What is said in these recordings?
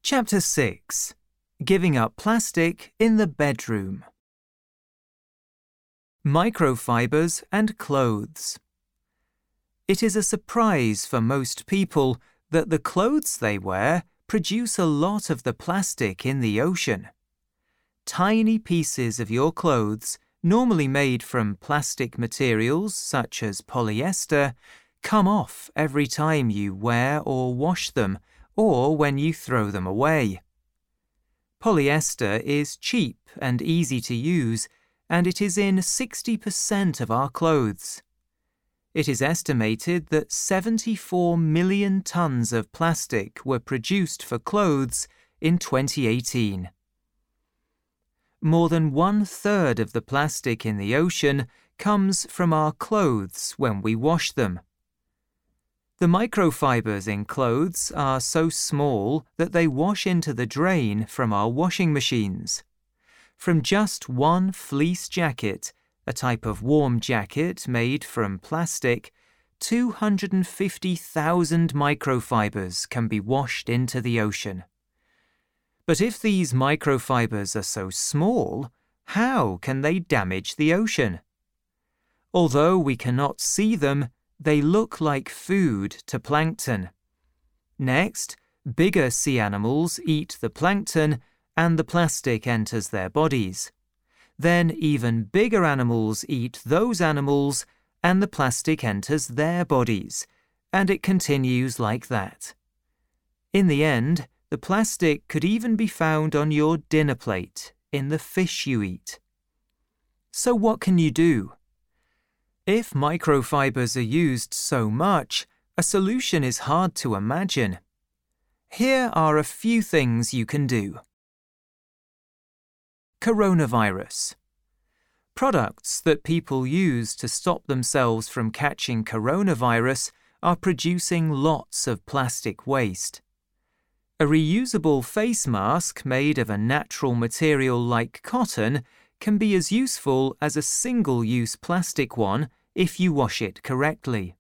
Chapter 6. Giving up plastic in the bedroom. Microfibers and clothes. It is a surprise for most people that the clothes they wear produce a lot of the plastic in the ocean. Tiny pieces of your clothes, normally made from plastic materials such as polyester, come off every time you wear or wash them, or when you throw them away. Polyester is cheap and easy to use, and it is in 60% of our clothes. It is estimated that 74 million tons of plastic were produced for clothes in 2018. More than 1/3 of the plastic in the ocean comes from our clothes when we wash them. The microfibers in clothes are so small that they wash into the drain from our washing machines. From just one fleece jacket, a type of warm jacket made from plastic, 250,000 microfibers can be washed into the ocean. But if these microfibers are so small, how can they damage the ocean? Although we cannot see them, they look like food to plankton. Next, bigger sea animals eat the plankton and the plastic enters their bodies. Then even bigger animals eat those animals and the plastic enters their bodies, and it continues like that. In the end, the plastic could even be found on your dinner plate, in the fish you eat. So what can you do? If microfibers are used so much, a solution is hard to imagine. Here are a few things you can do. Coronavirus. Products that people use to stop themselves from catching coronavirus are producing lots of plastic waste. A reusable face mask made of a natural material like cotton can be as useful as a single-use plastic one if you wash it correctly.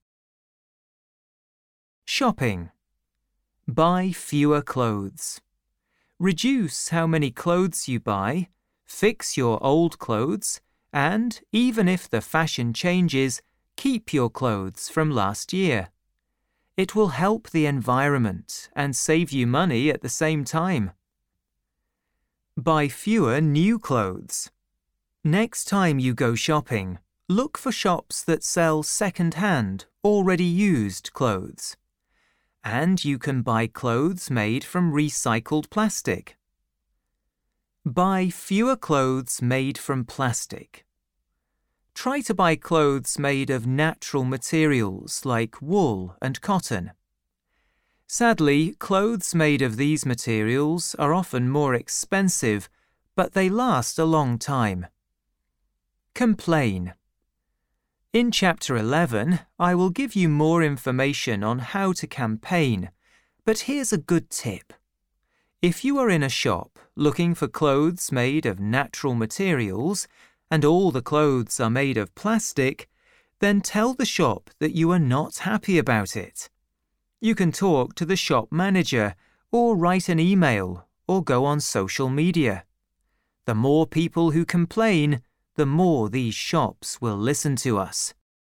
Shopping. Buy fewer clothes. Reduce how many clothes you buy, fix your old clothes, and, even if the fashion changes, keep your clothes from last year. It will help the environment and save you money at the same time. Buy fewer new clothes. Next time you go shopping, look for shops that sell second-hand, already used clothes. And you can buy clothes made from recycled plastic. Buy fewer clothes made from plastic. Try to buy clothes made of natural materials like wool and cotton. Sadly, clothes made of these materials are often more expensive, but they last a long time. Complain. In Chapter 11, I will give you more information on how to campaign, but here's a good tip. If you are in a shop looking for clothes made of natural materials, and all the clothes are made of plastic, then tell the shop that you are not happy about it. You can talk to the shop manager, or write an email, or go on social media. The more people who complain, the more these shops will listen to us.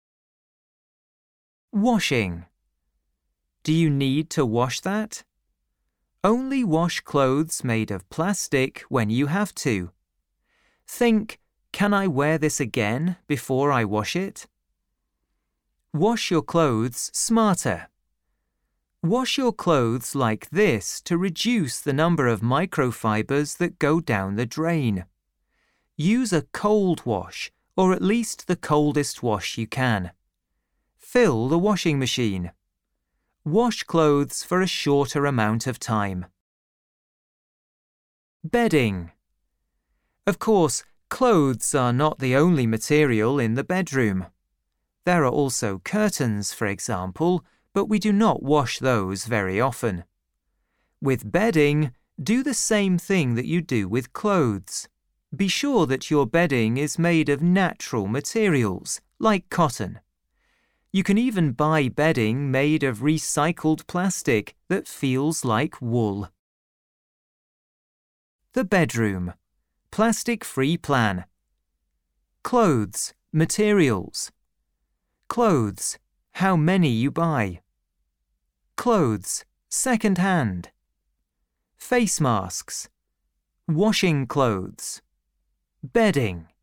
Washing. Do you need to wash that? Only wash clothes made of plastic when you have to. Think, can I wear this again before I wash it? Wash your clothes smarter. Wash your clothes like this to reduce the number of microfibers that go down the drain. Use a cold wash, or at least the coldest wash you can. Fill the washing machine. Wash clothes for a shorter amount of time. Bedding. Of course, clothes are not the only material in the bedroom. There are also curtains, for example, but we do not wash those very often. With bedding, do the same thing that you do with clothes. Be sure that your bedding is made of natural materials, like cotton. You can even buy bedding made of recycled plastic that feels like wool. The bedroom. Plastic-free plan. Clothes, materials. Clothes, how many you buy. Clothes, second-hand. Face masks. Washing clothes. Bedding.